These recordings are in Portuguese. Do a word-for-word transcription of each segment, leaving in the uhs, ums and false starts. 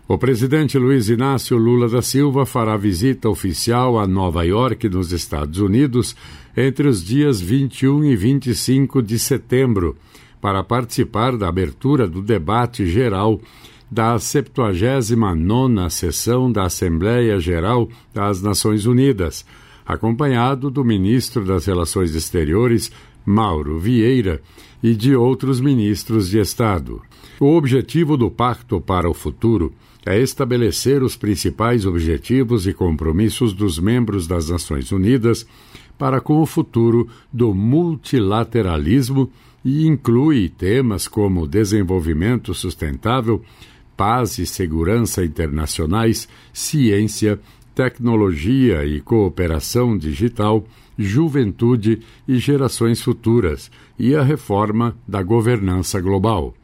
O presidente Luiz Inácio Lula da Silva fará visita oficial a Nova York, nos Estados Unidos, entre os dias vinte e um e vinte e cinco de setembro, para participar da abertura do debate geral da septuagésima nona sessão da Assembleia Geral das Nações Unidas, acompanhado do ministro das Relações Exteriores, Mauro Vieira, e de outros ministros de Estado. O objetivo do Pacto para o Futuro é estabelecer os principais objetivos e compromissos dos membros das Nações Unidas para com o futuro do multilateralismo e inclui temas como desenvolvimento sustentável, paz e segurança internacionais, ciência, tecnologia e cooperação digital, juventude e gerações futuras, e a reforma da governança global.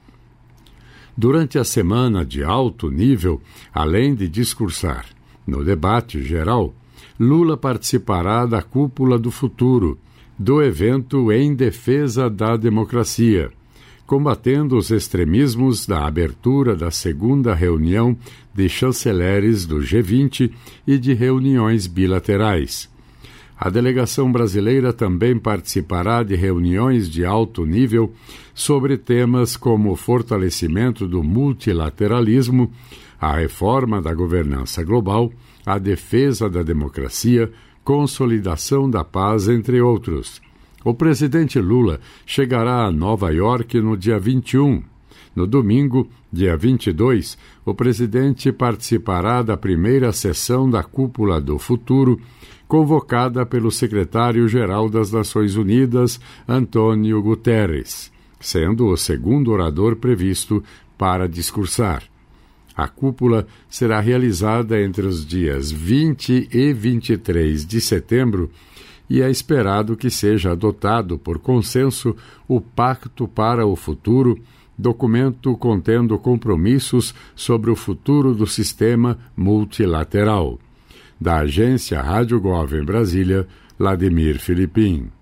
Durante a semana de alto nível, além de discursar no debate geral, Lula participará da Cúpula do Futuro, do evento em defesa da democracia, combatendo os extremismos da abertura da segunda reunião de chanceleres do G vinte e de reuniões bilaterais. A delegação brasileira também participará de reuniões de alto nível sobre temas como o fortalecimento do multilateralismo, a reforma da governança global, a defesa da democracia, consolidação da paz, entre outros. O presidente Lula chegará a Nova York no dia vinte e um. No domingo, dia vinte e dois, o presidente participará da primeira sessão da Cúpula do Futuro, convocada pelo secretário-geral das Nações Unidas, Antônio Guterres, sendo o segundo orador previsto para discursar. A cúpula será realizada entre os dias vinte e vinte e três de setembro e é esperado que seja adotado por consenso o Pacto para o Futuro, documento contendo compromissos sobre o futuro do sistema multilateral. Da agência Rádio Gov em Brasília, Vladimir Filipim.